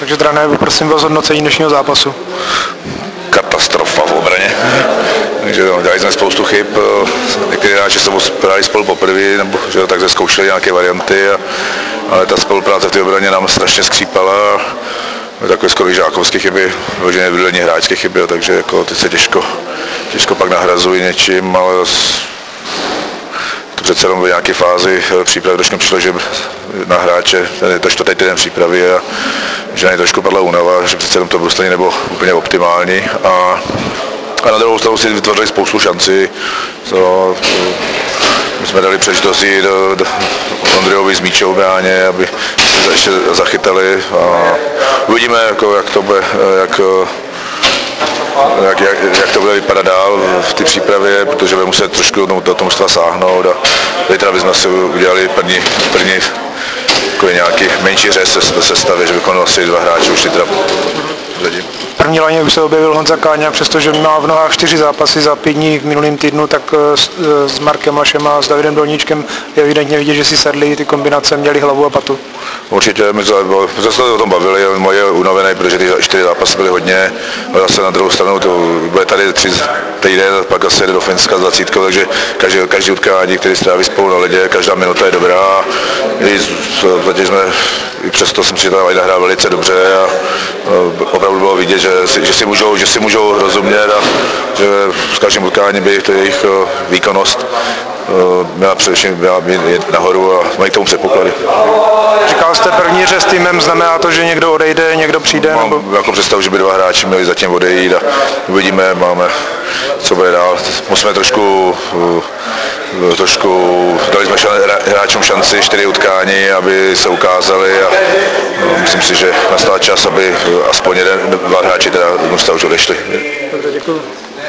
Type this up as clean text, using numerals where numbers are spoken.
Takže trenér, prosím vás zhodnocení dnešního zápasu. Katastrofa v obraně. Takže dělali jsme spoustu chyb. Někteří hráči se hráli spolu poprvé, nebo že tak zkoušeli nějaké varianty, ale ta spolupráce v té obraně nám strašně skřípala. Takové skoro žákovské chyby, vyloženě vydolní hráčské chyby, takže jako teď se těžko pak nahrazují něčím, ale to přece jenom v nějaké fázi přípravy trošku přišlo, že na hráče, je to čtvrtý týden přípravy a že na ně trošku padla únava, že přece jenom to bruslení nebylo úplně optimální a na druhou stranu si vytvořili spoustu šancí. My jsme dali příležitosti do Ondřejovi s míče obráně, aby se ještě zachytali a uvidíme, jako, jak to bude vypadat dál v té přípravě, protože budeme muset trošku do toho mužstva sáhnout a zítra bychom si udělali první nějaký menší řez do sestavy, že bychom asi 2 hráči už zítra řadí. V první lajně už se objevil Honza Káňa, přestože má v nohách 4 zápasy za 5 dní v minulém týdnu, tak s Markem Lašem a s Davidem Dolníčkem je evidentně vidět, že si sedli, ty kombinace měly hlavu a patu. Určitě, my jsme se o tom bavili, moje unavené, protože ty 4 zápasy byly hodně, ale zase na druhou stranu to bude tady 3 týden, pak zase jde do Finska s 20, takže každý utkání, který stráví spolu na ledě, každá minuta je dobrá. I přesto jsem si tam hrál velice dobře a opravdu bylo vidět, že si můžou rozumět a že s každým utkáním by to jejich výkonnost měla především jít nahoru a mají k tomu předpoklady. Říkal jste první řez týmem, znamená to, že někdo odejde, někdo přijde? Mám jako představu, že by 2 hráči měli zatím odejít a uvidíme, co bude dál. Musíme trošku dali jsme hráčům šanci 4 utkání, aby se ukázali a myslím si, že nastal čas, aby aspoň 2 hráči teda už odešli. Dobře, děkuji.